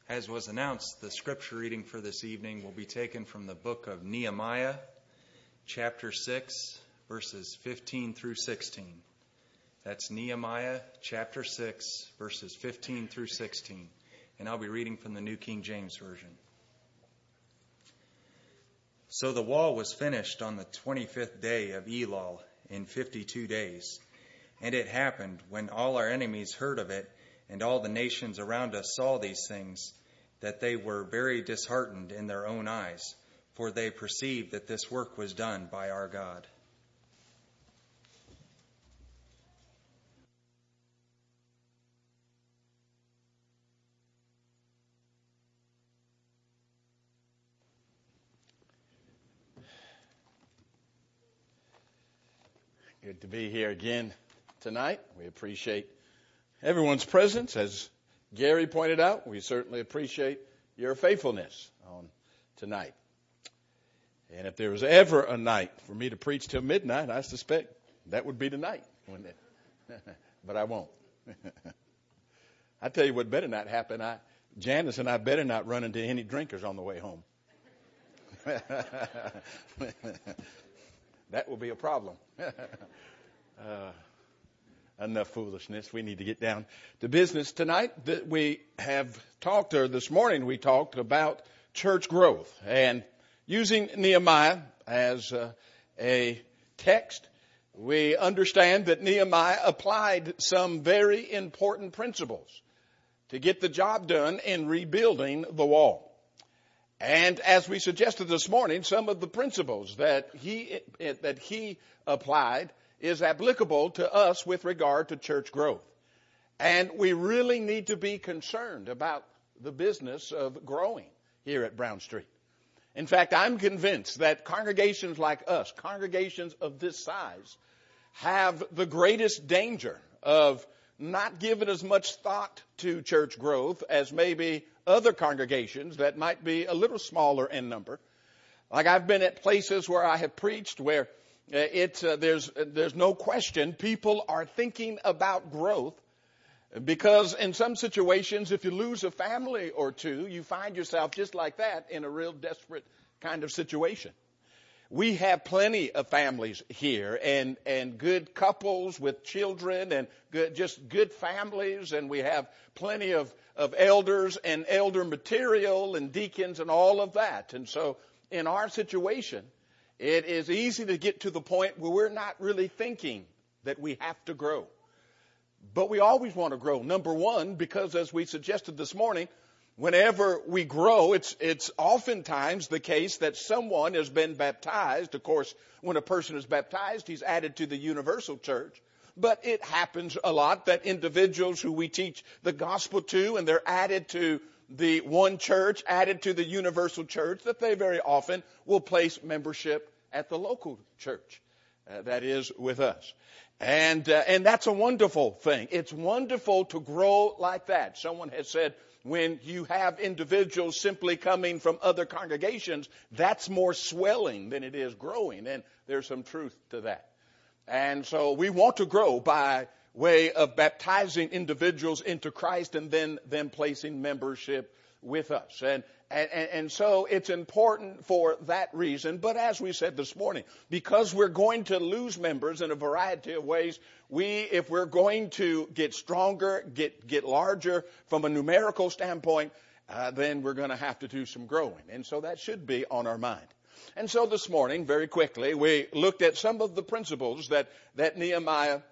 As was announced, the scripture reading for this evening will be taken from the book of Nehemiah, chapter 6, verses 15 through 16. That's Nehemiah, chapter 6, verses 15 through 16. And I'll be reading from the New King James Version. So the wall was finished on the 25th day of Elul in 52 days. And it happened, when all our enemies heard of it, and all the nations around us saw these things, that they were very disheartened in their own eyes, for they perceived that this work was done by our God. Good to be here again tonight. We appreciate everyone's presence. As Gary pointed out, we certainly appreciate your faithfulness on tonight. And if there was ever a night for me to preach till midnight, I suspect that would be tonight, wouldn't it? But I won't. I tell you what better not happen. Janice and I better not run into any drinkers on the way home. That will be a problem. Enough foolishness. We need to get down to business tonight. This morning we talked about church growth, and using Nehemiah as a text, we understand that Nehemiah applied some very important principles to get the job done in rebuilding the wall. And as we suggested this morning, some of the principles that he applied is applicable to us with regard to church growth. And we really need to be concerned about the business of growing here at Brown Street. In fact, I'm convinced that congregations like us, congregations of this size, have the greatest danger of not giving as much thought to church growth as maybe other congregations that might be a little smaller in number. Like I've been at places where I have preached where there's no question people are thinking about growth, because in some situations, if you lose a family or two, you find yourself just like that in a real desperate kind of situation. We have plenty of families here and good couples with children and good families, and we have plenty of elders and elder material and deacons and all of that. And so in our situation, it is easy to get to the point where we're not really thinking that we have to grow. But we always want to grow. Number one, because as we suggested this morning, whenever we grow, it's oftentimes the case that someone has been baptized. Of course, when a person is baptized, he's added to the universal church. But it happens a lot that individuals who we teach the gospel to, and they're added to the one church, added to the universal church, that they very often will place membership at the local church that is with us. And that's a wonderful thing. It's wonderful to grow like that. Someone has said, when you have individuals simply coming from other congregations, that's more swelling than it is growing. And there's some truth to that. And so we want to grow by way of baptizing individuals into Christ and then them placing membership with us. And so it's important for that reason. But as we said this morning, because we're going to lose members in a variety of ways, if we're going to get stronger, get larger from a numerical standpoint, then we're going to have to do some growing. And so that should be on our mind. And so this morning, very quickly, we looked at some of the principles that Nehemiah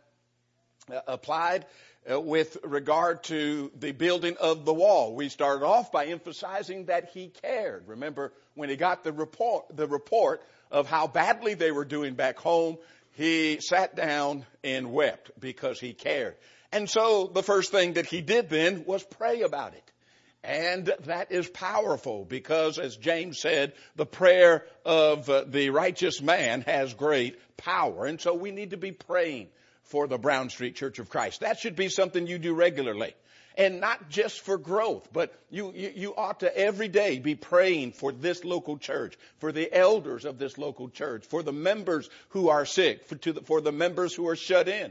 applied with regard to the building of the wall. We started off by emphasizing that he cared. Remember, when he got the report of how badly they were doing back home, he sat down and wept because he cared. And so the first thing that he did then was pray about it. And that is powerful because, as James said, the prayer of the righteous man has great power. And so we need to be praying for the Brown Street Church of Christ. That should be something you do regularly. And not just for growth, but you ought to every day be praying for this local church, for the elders of this local church, for the members who are sick, for the members who are shut in.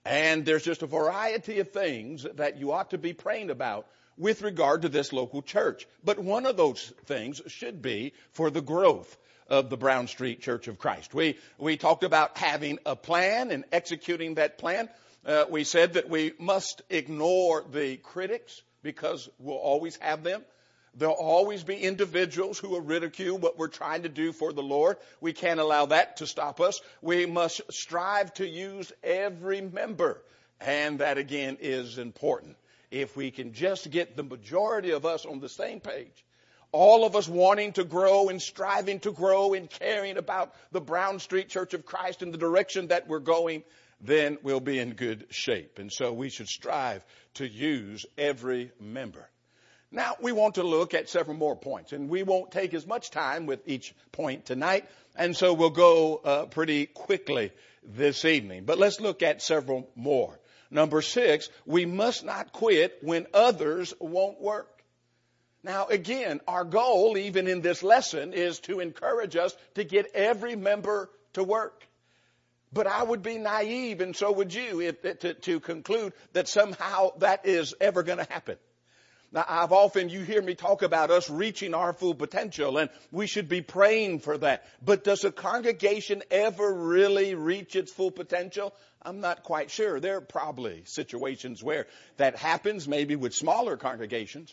And there's just a variety of things that you ought to be praying about with regard to this local church. But one of those things should be for the growth of the Brown Street Church of Christ. We talked about having a plan and executing that plan. We said that we must ignore the critics because we'll always have them. There'll always be individuals who will ridicule what we're trying to do for the Lord. We can't allow that to stop us. We must strive to use every member. And that, again, is important. If we can just get the majority of us on the same page, all of us wanting to grow and striving to grow and caring about the Brown Street Church of Christ and the direction that we're going, then we'll be in good shape. And so we should strive to use every member. Now, we want to look at several more points, and we won't take as much time with each point tonight, and so we'll go pretty quickly this evening. But let's look at several more. Number 6, we must not quit when others won't work. Now, again, our goal, even in this lesson, is to encourage us to get every member to work. But I would be naive, and so would you, to conclude that somehow that is ever going to happen. Now, you hear me talk about us reaching our full potential, and we should be praying for that. But does a congregation ever really reach its full potential? I'm not quite sure. There are probably situations where that happens, maybe with smaller congregations.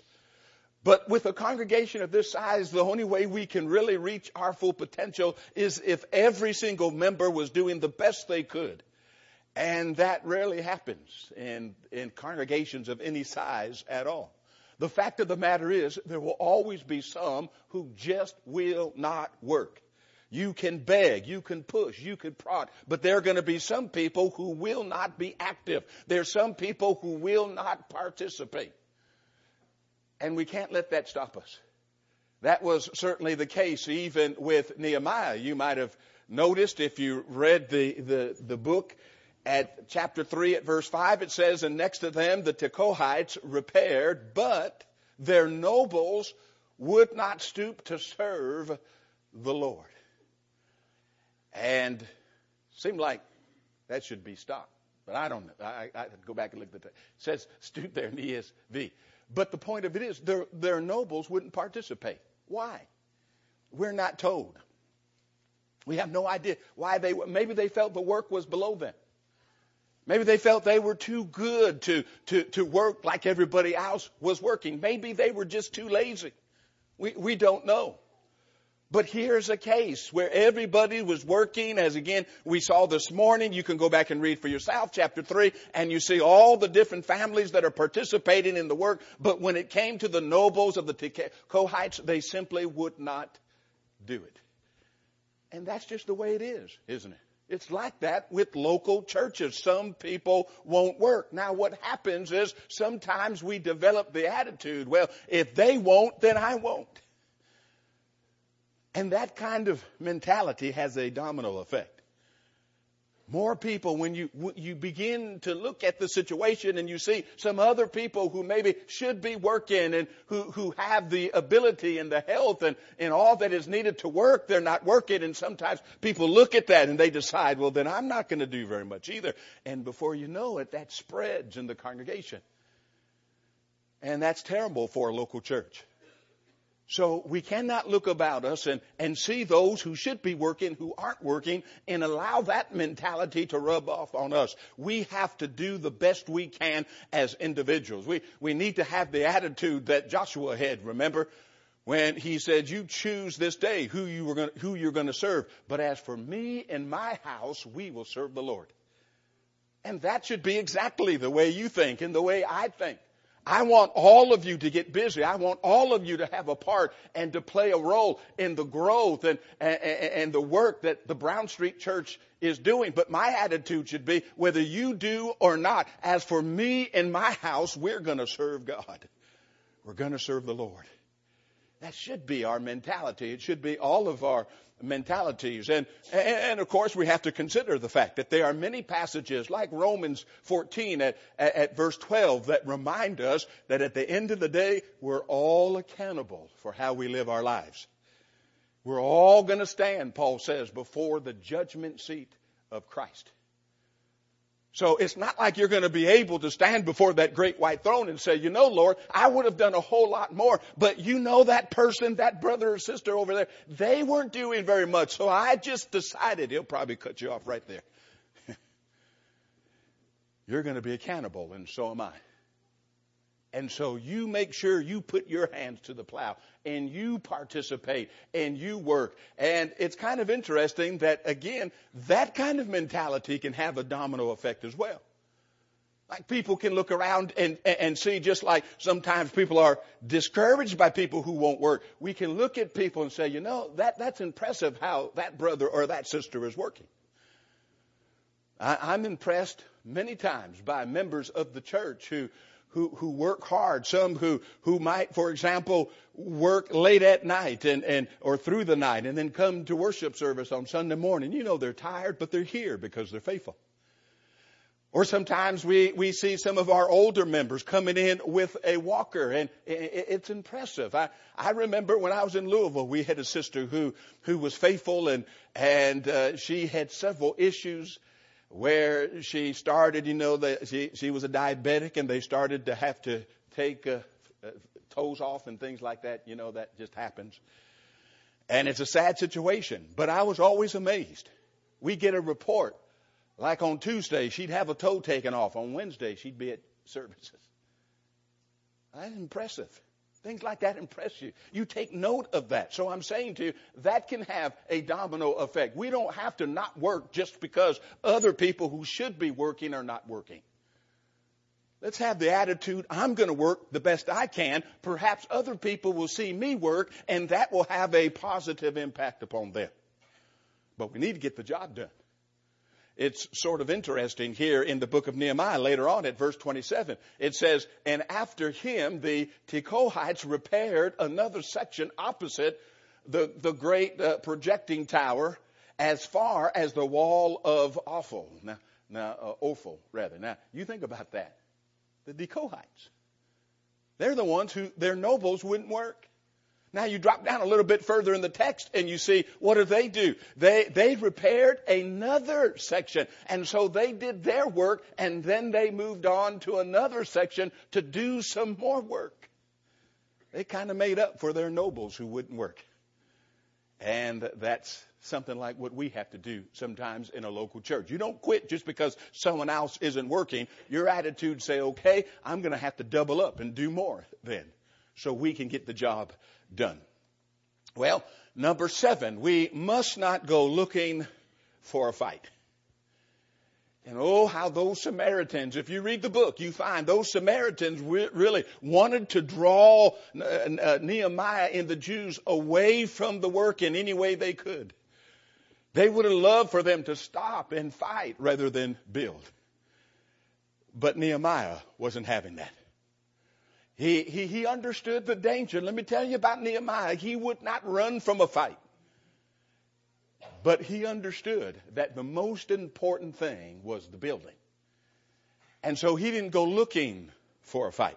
But with a congregation of this size, the only way we can really reach our full potential is if every single member was doing the best they could. And that rarely happens in congregations of any size at all. The fact of the matter is, there will always be some who just will not work. You can beg, you can push, you can prod, but there are going to be some people who will not be active. There are some people who will not participate. And we can't let that stop us. That was certainly the case even with Nehemiah. You might have noticed if you read the book, at chapter 3 at verse 5, it says, and next to them the Tekoites repaired, but their nobles would not stoop to serve the Lord. And it seemed like that should be stopped. But I don't know. I had to go back and look at that. It says stoop there in the ESV. But the point of it is their nobles wouldn't participate. Why? We're not told. We have no idea why maybe they felt the work was below them. Maybe they felt they were too good to work like everybody else was working. Maybe they were just too lazy. We don't know. But here's a case where everybody was working, as again we saw this morning. You can go back and read for yourself, chapter 3, and you see all the different families that are participating in the work. But when it came to the nobles of the Tekoites, they simply would not do it. And that's just the way it is, isn't it? It's like that with local churches. Some people won't work. Now what happens is sometimes we develop the attitude, well, if they won't, then I won't. And that kind of mentality has a domino effect. More people, when you begin to look at the situation and you see some other people who maybe should be working and who have the ability and the health and all that is needed to work, they're not working. And sometimes people look at that and they decide, well, then I'm not going to do very much either. And before you know it, that spreads in the congregation. And that's terrible for a local church. So we cannot look about us and see those who should be working who aren't working and allow that mentality to rub off on us. We have to do the best we can as individuals. We need to have the attitude that Joshua had, remember, when he said, you choose this day who you're going to serve. But as for me and my house, we will serve the Lord. And that should be exactly the way you think and the way I think. I want all of you to get busy. I want all of you to have a part and to play a role in the growth and the work that the Brown Street Church is doing. But my attitude should be, whether you do or not, as for me and my house, we're going to serve God. We're going to serve the Lord. That should be our mentality. It should be all of our mentalities. And of course, we have to consider the fact that there are many passages like Romans 14 at verse 12 that remind us that at the end of the day, we're all accountable for how we live our lives. We're all going to stand, Paul says, before the judgment seat of Christ. So it's not like you're going to be able to stand before that great white throne and say, Lord, I would have done a whole lot more, but that person, that brother or sister over there, they weren't doing very much. So I just decided. He'll probably cut you off right there. You're going to be accountable, and so am I. And so you make sure you put your hands to the plow and you participate and you work. And it's kind of interesting that, again, that kind of mentality can have a domino effect as well. Like people can look around and see, just like sometimes people are discouraged by people who won't work. We can look at people and say, that's impressive how that brother or that sister is working. I'm impressed many times by members of the church who work hard, some who might, for example, work late at night or through the night and then come to worship service on Sunday morning. They're tired, but they're here because they're faithful. Or sometimes we see some of our older members coming in with a walker, and it's impressive. I remember when I was in Louisville, we had a sister who was faithful, and she had several issues where she started, she was a diabetic, and they started to have to take toes off and things like that. That just happens. And it's a sad situation. But I was always amazed. We get a report. Like on Tuesday, she'd have a toe taken off. On Wednesday, she'd be at services. That's impressive. Things like that impress you. You take note of that. So I'm saying to you, that can have a domino effect. We don't have to not work just because other people who should be working are not working. Let's have the attitude, I'm going to work the best I can. Perhaps other people will see me work, and that will have a positive impact upon them. But we need to get the job done. It's sort of interesting here in the book of Nehemiah, later on at verse 27. It says, and after him, the Tekoites repaired another section opposite the great projecting tower as far as the wall of Ophel. Ophel, rather. Now, you think about that. The Tekoites. They're the ones who, their nobles wouldn't work. Now you drop down a little bit further in the text and you see, what do? They repaired another section. And so they did their work, and then they moved on to another section to do some more work. They kind of made up for their nobles who wouldn't work. And that's something like what we have to do sometimes in a local church. You don't quit just because someone else isn't working. Your attitude say, okay, I'm going to have to double up and do more then, so we can get the job done. Well, number 7, we must not go looking for a fight. And how those Samaritans, if you read the book, you find those Samaritans really wanted to draw Nehemiah and the Jews away from the work in any way they could. They would have loved for them to stop and fight rather than build. But Nehemiah wasn't having that. He understood the danger. Let me tell you about Nehemiah. He would not run from a fight. But he understood that the most important thing was the building. And so he didn't go looking for a fight.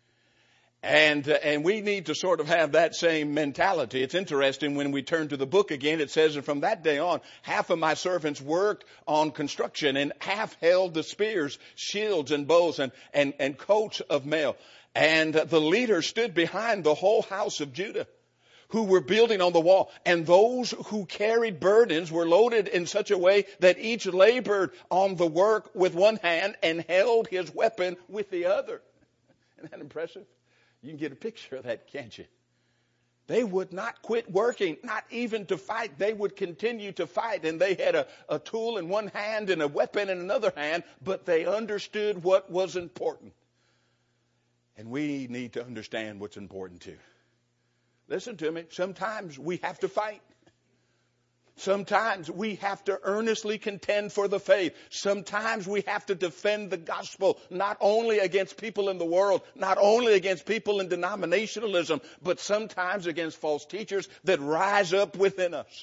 And we need to sort of have that same mentality. It's interesting when we turn to the book again, it says, and from that day on, half of my servants worked on construction, and half held the spears, shields, and bows, and coats of mail. And the leaders stood behind the whole house of Judah, who were building on the wall. And those who carried burdens were loaded in such a way that each labored on the work with one hand and held his weapon with the other. Isn't that impressive? You can get a picture of that, can't you? They would not quit working, not even to fight. They would continue to fight. And they had a tool in one hand and a weapon in another hand, but they understood what was important. And we need to understand what's important too. Listen to me. Sometimes we have to fight. Sometimes we have to earnestly contend for the faith. Sometimes we have to defend the gospel, not only against people in the world, not only against people in denominationalism, but sometimes against false teachers that rise up within us.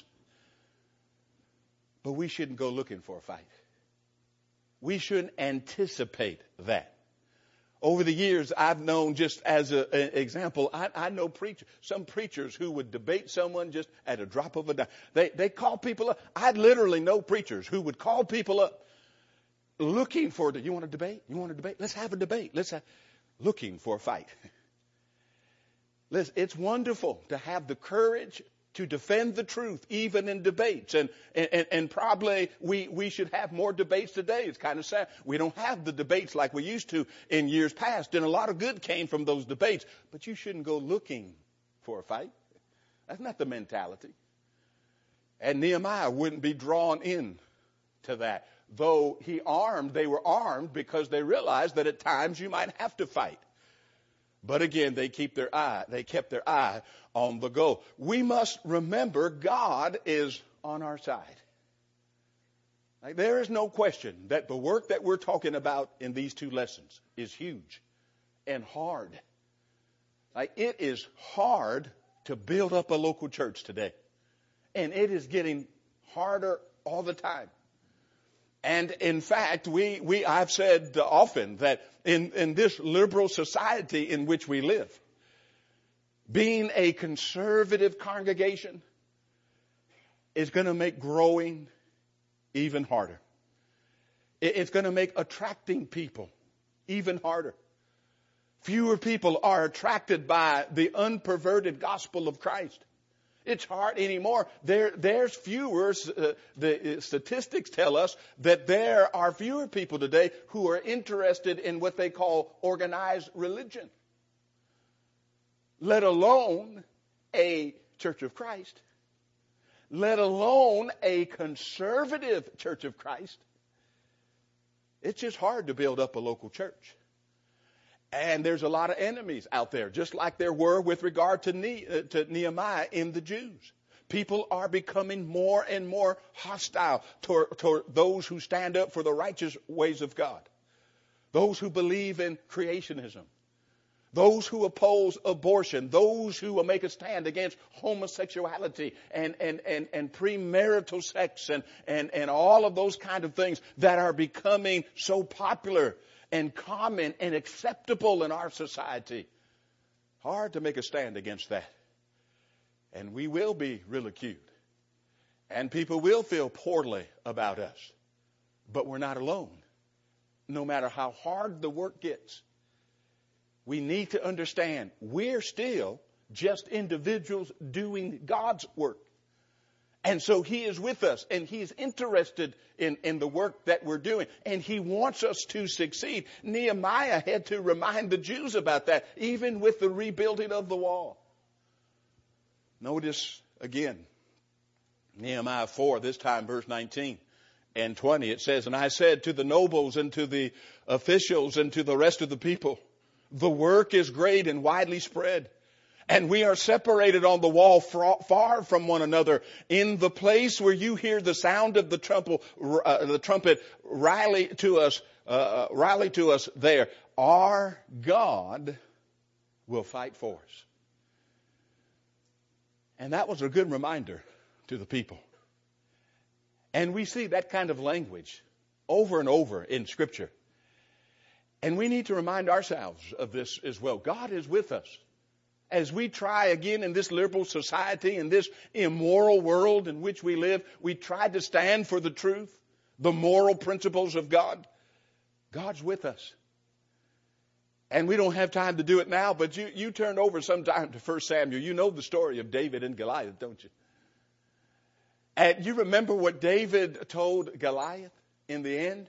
But we shouldn't go looking for a fight. We shouldn't anticipate that. Over the years, I've known, just as an example, I know some preachers who would debate someone just at a drop of a dime. They call people up. I literally know preachers who would call people up looking for you want to debate? You want to debate? Let's have a debate. Looking for a fight. Listen, it's wonderful to have the courage to defend the truth, even in debates. And probably we should have more debates today. It's kind of sad. We don't have the debates like we used to in years past. And a lot of good came from those debates. But you shouldn't go looking for a fight. That's not the mentality. And Nehemiah wouldn't be drawn in to that. Though they were armed because they realized that at times you might have to fight. But again, they kept their eye on the goal. We must remember God is on our side. Like, there is no question that the work that we're talking about in these two lessons is huge and hard. Like, it is hard to build up a local church today. And it is getting harder all the time. And in fact, I've said often that in this liberal society in which we live, being a conservative congregation is going to make growing even harder. It's going to make attracting people even harder. Fewer people are attracted by the unperverted gospel of Christ. It's hard anymore. There's fewer, the statistics tell us that there are fewer people today who are interested in what they call organized religion, let alone a Church of Christ, let alone a conservative Church of Christ. It's just hard to build up a local church. And there's a lot of enemies out there, just like there were with regard to Nehemiah in the Jews. People are becoming more and more hostile toward those who stand up for the righteous ways of God. Those who believe in creationism. Those who oppose abortion. Those who will make a stand against homosexuality and premarital sex and all of those kind of things that are becoming so popular and common and acceptable in our society. Hard to make a stand against that. And we will be ridiculed. And people will feel poorly about us. But we're not alone. No matter how hard the work gets, we need to understand we're still just individuals doing God's work. And so He is with us, and He's interested in the work that we're doing, and He wants us to succeed. Nehemiah had to remind the Jews about that, even with the rebuilding of the wall. Notice again, Nehemiah 4, this time verse 19 and 20, it says, "And I said to the nobles and to the officials and to the rest of the people, the work is great and widely spread. And we are separated on the wall far from one another. In the place where you hear the sound of the trumpet, rally to us there. Our God will fight for us." And that was a good reminder to the people. And we see that kind of language over and over in Scripture. And we need to remind ourselves of this as well. God is with us. As we try again in this liberal society, in this immoral world in which we live, we try to stand for the truth, the moral principles of God. God's with us. And we don't have time to do it now, but you turn over sometime to 1 Samuel. You know the story of David and Goliath, don't you? And you remember what David told Goliath in the end?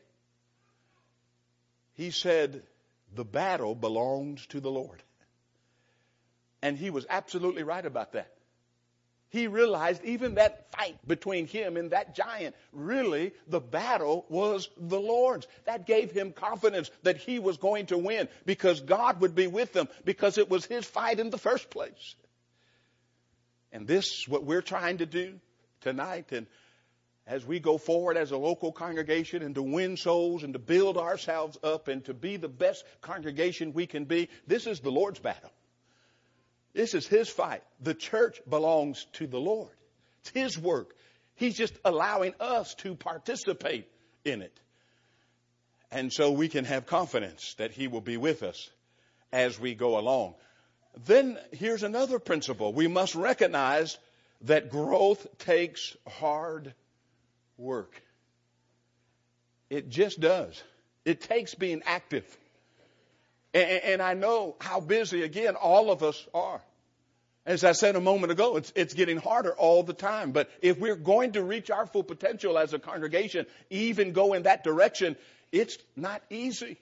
He said, "The battle belongs to the Lord." And he was absolutely right about that. He realized even that fight between him and that giant, really the battle was the Lord's. That gave him confidence that he was going to win because God would be with them because it was his fight in the first place. And this is what we're trying to do tonight. And as we go forward as a local congregation and to win souls and to build ourselves up and to be the best congregation we can be, this is the Lord's battle. This is His fight. The church belongs to the Lord. It's His work. He's just allowing us to participate in it. And so we can have confidence that He will be with us as we go along. Then here's another principle. We must recognize that growth takes hard work. It just does. It takes being active. And I know how busy, again, all of us are. As I said a moment ago, it's getting harder all the time. But if we're going to reach our full potential as a congregation, even go in that direction, it's not easy.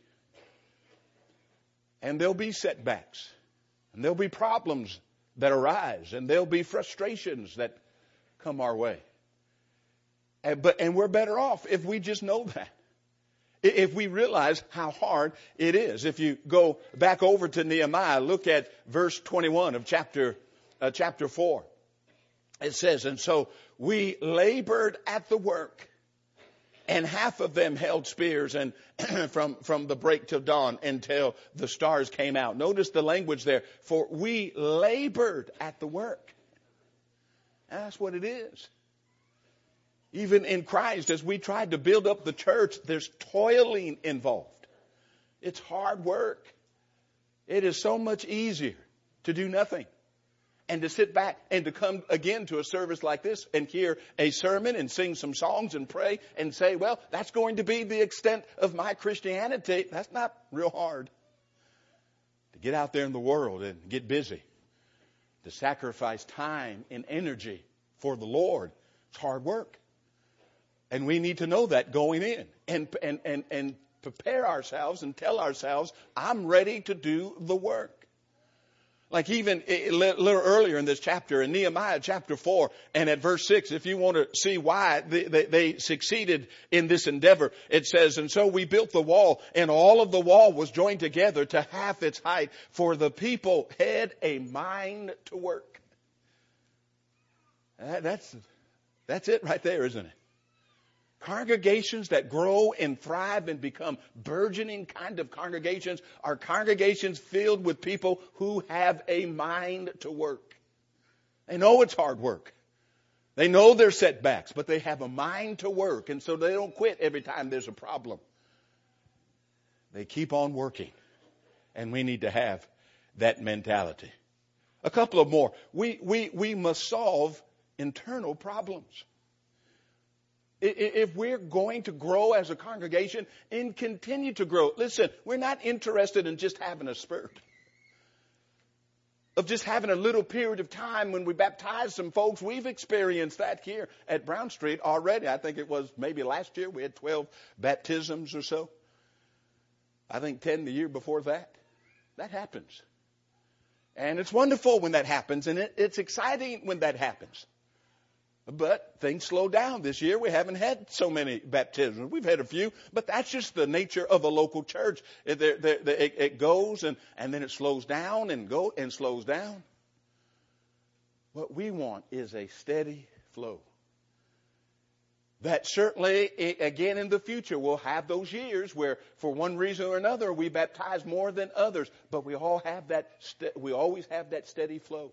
And there'll be setbacks. And there'll be problems that arise. And there'll be frustrations that come our way. And we're better off if we just know that. If we realize how hard it is. If you go back over to Nehemiah, look at verse 21 of chapter 4. It says, and so we labored at the work, and half of them held spears and from the break till dawn until the stars came out. Notice the language there. For we labored at the work. And that's what it is. Even in Christ, as we tried to build up the church, there's toiling involved. It's hard work. It is so much easier to do nothing and to sit back and to come again to a service like this and hear a sermon and sing some songs and pray and say, well, that's going to be the extent of my Christianity. That's not real hard. To get out there in the world and get busy, to sacrifice time and energy for the Lord, it's hard work. And we need to know that going in and prepare ourselves and tell ourselves, I'm ready to do the work. Like even a little earlier in this chapter, in Nehemiah chapter 4 and at verse 6, if you want to see why they succeeded in this endeavor, it says, and so we built the wall, and all of the wall was joined together to half its height, for the people had a mind to work. That's it right there, isn't it? Congregations that grow and thrive and become burgeoning kind of congregations are congregations filled with people who have a mind to work. They know it's hard work. They know there's setbacks, but they have a mind to work, and so they don't quit every time there's a problem. They keep on working, and we need to have that mentality. A couple of more. We must solve internal problems. If we're going to grow as a congregation and continue to grow, listen, we're not interested in just having a spurt. Of just having a little period of time when we baptize some folks. We've experienced that here at Brown Street already. I think it was maybe last year we had 12 baptisms or so. I think 10 the year before that. That happens. And it's wonderful when that happens, and it's exciting when that happens. But things slow down this year. We haven't had so many baptisms. We've had a few, but that's just the nature of a local church. It goes and then it slows down and slows down. What we want is a steady flow. That certainly, again, in the future, we'll have those years where, for one reason or another, we baptize more than others. But we all have that. We always have that steady flow.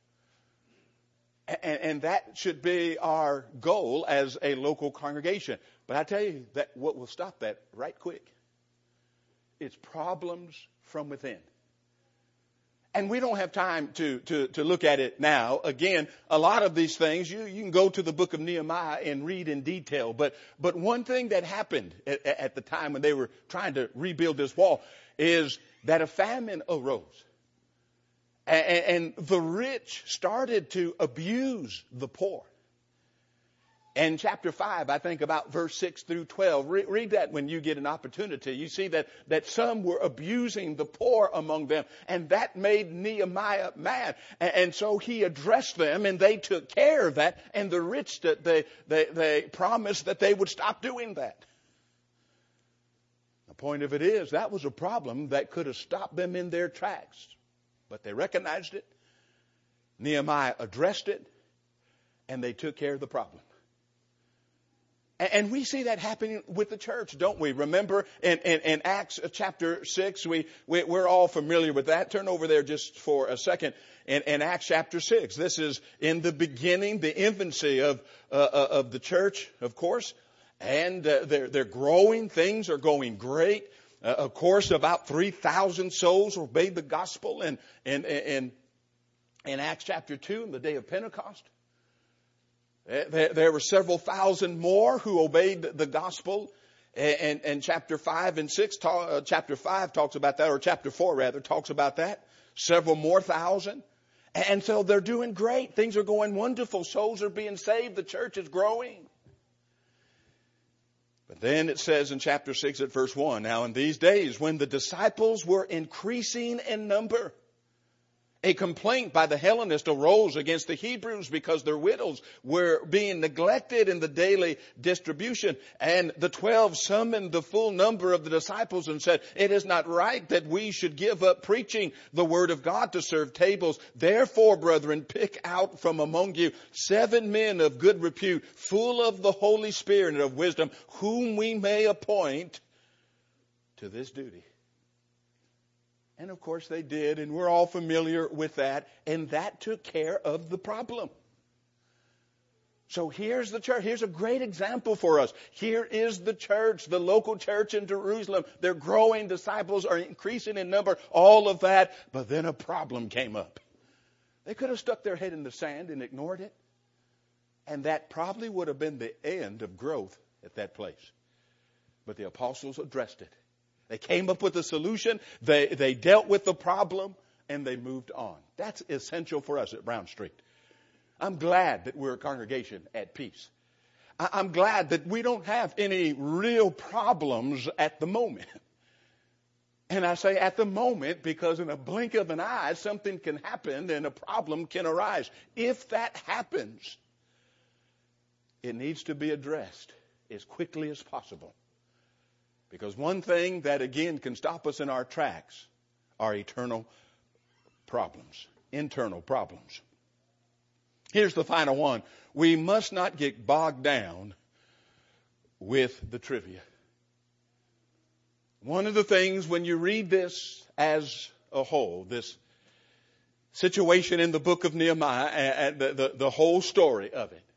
And that should be our goal as a local congregation. But I tell you that what will stop that right quick, it's problems from within. And we don't have time to look at it now. Again, a lot of these things, you can go to the book of Nehemiah and read in detail. But one thing that happened at the time when they were trying to rebuild this wall is that a famine arose. And the rich started to abuse the poor. And chapter 5, I think about verse 6 through 12, read that when you get an opportunity. You see that some were abusing the poor among them. And that made Nehemiah mad. And so he addressed them, and they took care of that. And the rich, they promised that they would stop doing that. The point of it is, that was a problem that could have stopped them in their tracks. But they recognized it. Nehemiah addressed it. And they took care of the problem. And we see that happening with the church, don't we? Remember in Acts chapter 6, we're all familiar with that. Turn over there just for a second. In Acts chapter 6, this is in the beginning, the infancy of the church, of course. And they're growing. Things are going great. Of course, about 3,000 souls obeyed the gospel in Acts chapter 2, in the day of Pentecost. There were several thousand more who obeyed the gospel. And chapter 5 and 6, chapter 5 talks about that, or chapter 4 rather, talks about that. Several more thousand. And so they're doing great. Things are going wonderful. Souls are being saved. The church is growing. But then it says in chapter 6 at verse 1, now in these days when the disciples were increasing in number, a complaint by the Hellenists arose against the Hebrews because their widows were being neglected in the daily distribution. And the 12 summoned the full number of the disciples and said, it is not right that we should give up preaching the word of God to serve tables. Therefore, brethren, pick out from among you 7 men of good repute, full of the Holy Spirit and of wisdom, whom we may appoint to this duty. And of course they did, and we're all familiar with that, and that took care of the problem. So here's the church. Here's a great example for us. Here is the church, the local church in Jerusalem. They're growing, disciples are increasing in number, all of that, but then a problem came up. They could have stuck their head in the sand and ignored it, and that probably would have been the end of growth at that place. But the apostles addressed it. They came up with a solution, they dealt with the problem, and they moved on. That's essential for us at Brown Street. I'm glad that we're a congregation at peace. I'm glad that we don't have any real problems at the moment. And I say at the moment because in a blink of an eye, something can happen and a problem can arise. If that happens, it needs to be addressed as quickly as possible. Because one thing that, again, can stop us in our tracks are eternal problems, internal problems. Here's the final one. We must not get bogged down with the trivia. One of the things when you read this as a whole, this situation in the book of Nehemiah and the whole story of it,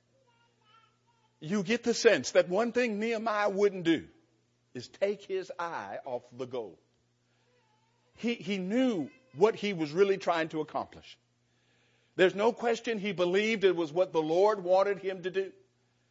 you get the sense that one thing Nehemiah wouldn't do is take his eye off the goal. He knew what he was really trying to accomplish. There's no question he believed it was what the Lord wanted him to do.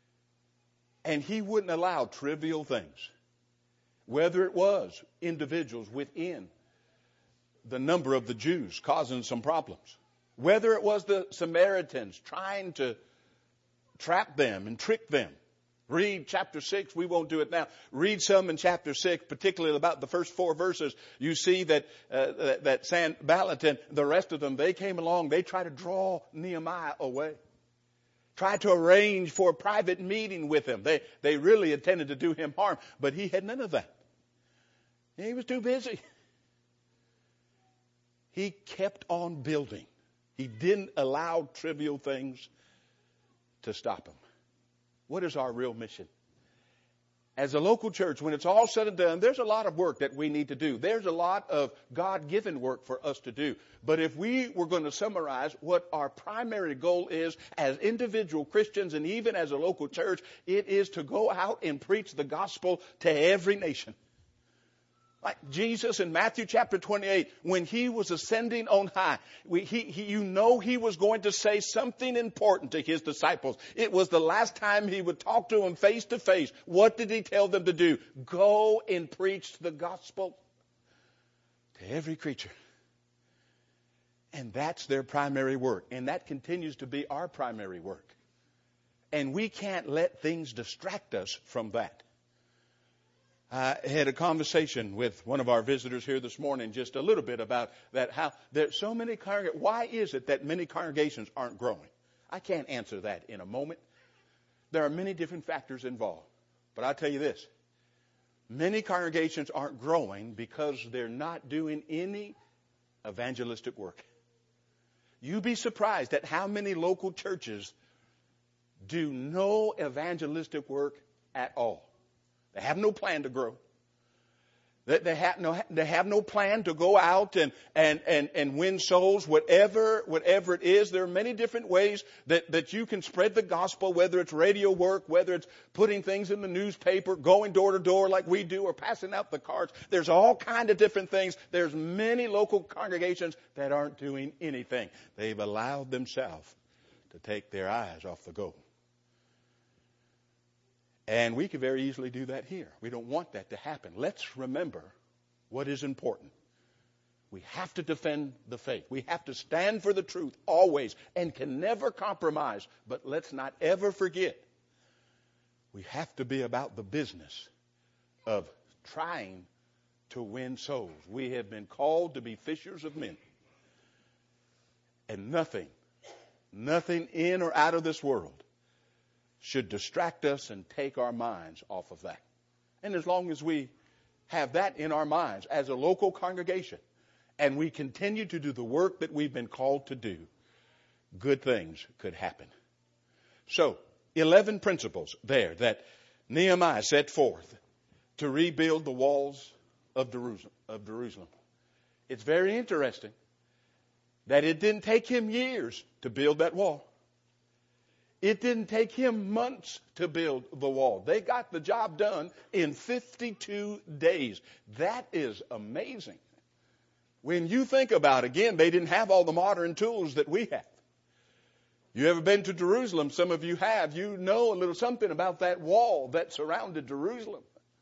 And he wouldn't allow trivial things, whether it was individuals within the number of the Jews causing some problems, whether it was the Samaritans trying to trap them and trick them. Read chapter 6. We won't do it now. Read some in chapter 6, particularly about the first 4 verses. You see that Sanballat and the rest of them, they came along. They tried to draw Nehemiah away. Tried to arrange for a private meeting with him. They really intended to do him harm, but he had none of that. He was too busy. He kept on building. He didn't allow trivial things to stop him. What is our real mission? As a local church, when it's all said and done, there's a lot of work that we need to do. There's a lot of God-given work for us to do. But if we were going to summarize what our primary goal is as individual Christians and even as a local church, it is to go out and preach the gospel to every nation. Like Jesus in Matthew chapter 28, when he was ascending on high, he was going to say something important to his disciples. It was the last time he would talk to them face to face. What did he tell them to do? Go and preach the gospel to every creature. And that's their primary work. And that continues to be our primary work. And we can't let things distract us from that. I had a conversation with one of our visitors here this morning just a little bit about that, how there's so many congregations. Why is it that many congregations aren't growing? I can't answer that in a moment. There are many different factors involved. But I'll tell you this. Many congregations aren't growing because they're not doing any evangelistic work. You'd be surprised at how many local churches do no evangelistic work at all. They have no plan to grow. They have no plan to go out and win souls, whatever it is. There are many different ways that you can spread the gospel, whether it's radio work, whether it's putting things in the newspaper, going door to door like we do, or passing out the cards. There's all kinds of different things. There's many local congregations that aren't doing anything. They've allowed themselves to take their eyes off the goal. And we could very easily do that here. We don't want that to happen. Let's remember what is important. We have to defend the faith. We have to stand for the truth always and can never compromise. But let's not ever forget, we have to be about the business of trying to win souls. We have been called to be fishers of men. And nothing in or out of this world should distract us and take our minds off of that. And as long as we have that in our minds as a local congregation, and we continue to do the work that we've been called to do, good things could happen. So, 11 principles there that Nehemiah set forth to rebuild the walls of Jerusalem. It's very interesting that it didn't take him years to build that wall. It didn't take him months to build the wall. They got the job done in 52 days. That is amazing. When you think about it, again, they didn't have all the modern tools that we have. You ever been to Jerusalem? Some of you have. You know a little something about that wall that surrounded Jerusalem.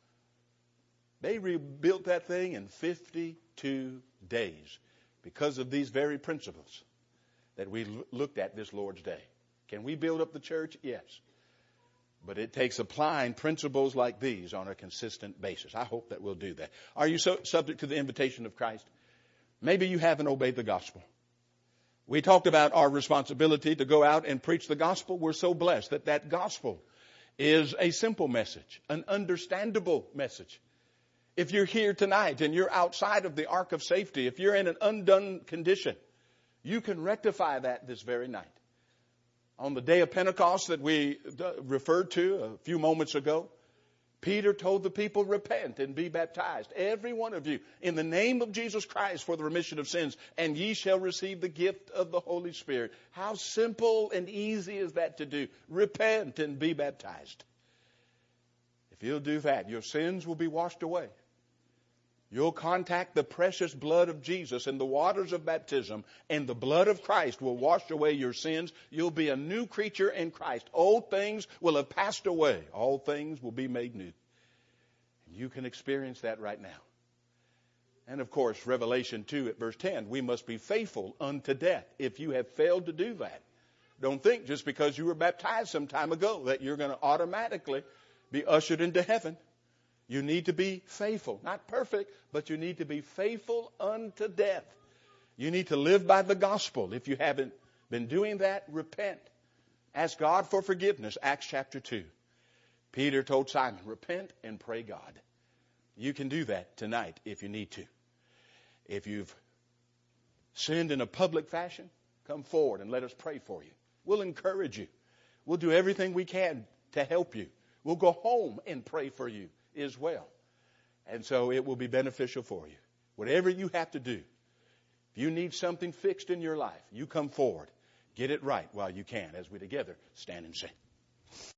They rebuilt that thing in 52 days because of these very principles that we looked at this Lord's Day. Can we build up the church? Yes. But it takes applying principles like these on a consistent basis. I hope that we'll do that. Are you subject to the invitation of Christ? Maybe you haven't obeyed the gospel. We talked about our responsibility to go out and preach the gospel. We're so blessed that that gospel is a simple message, an understandable message. If you're here tonight and you're outside of the ark of safety, if you're in an undone condition, you can rectify that this very night. On the day of Pentecost that we referred to a few moments ago, Peter told the people, repent and be baptized, every one of you, in the name of Jesus Christ for the remission of sins, and ye shall receive the gift of the Holy Spirit. How simple and easy is that to do? Repent and be baptized. If you'll do that, your sins will be washed away. You'll contact the precious blood of Jesus in the waters of baptism, and the blood of Christ will wash away your sins. You'll be a new creature in Christ. Old things will have passed away. All things will be made new. And you can experience that right now. And of course, Revelation 2 at verse 10, we must be faithful unto death. If you have failed to do that, don't think just because you were baptized some time ago that you're going to automatically be ushered into heaven. You need to be faithful. Not perfect, but you need to be faithful unto death. You need to live by the gospel. If you haven't been doing that, repent. Ask God for forgiveness. Acts chapter 2. Peter told Simon, repent and pray God. You can do that tonight if you need to. If you've sinned in a public fashion, come forward and let us pray for you. We'll encourage you. We'll do everything we can to help you. We'll go home and pray for you as well. And so it will be beneficial for you. Whatever you have to do, if you need something fixed in your life, you come forward. Get it right while you can as we together stand and sing.